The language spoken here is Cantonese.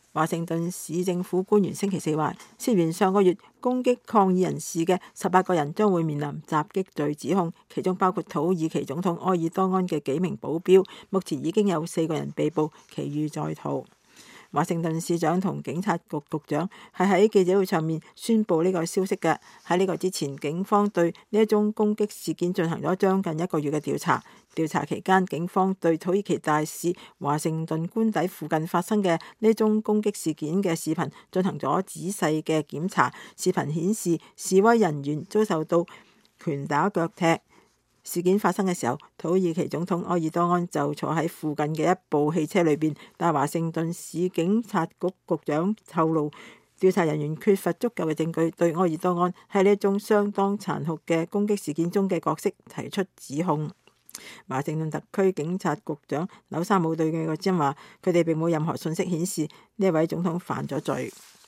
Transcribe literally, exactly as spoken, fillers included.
華盛頓市政府官員星期四話，涉嫌上個月攻擊抗議人士嘅十八個人將會面臨襲擊罪指控，其中包括土耳其總統埃爾多安嘅幾名保鏢。目前已經有四個人被捕，其餘在逃。華盛頓市長同警察局局長係喺記者會上面宣布呢個消息嘅。喺呢個之前，警方對呢一宗攻擊事件進行咗將近一個月嘅調查。調查期間，警方對土耳其大使華盛頓官邸附近發生嘅呢宗攻擊事件嘅視頻進行咗仔細嘅檢查。視頻顯示示威人員遭受到拳打腳踢。事件發生嘅時候，土耳其總統埃爾多安就坐喺附近嘅一部汽車裏邊，但華盛頓市警察局局長透露，調查人員缺乏足夠嘅證據對埃爾多安喺呢一宗相當殘酷嘅攻擊事件中嘅角色提出指控。華盛頓特區警察局長紐沙姆對嘅個真話，佢哋並冇任何信息顯示呢位總統犯咗罪。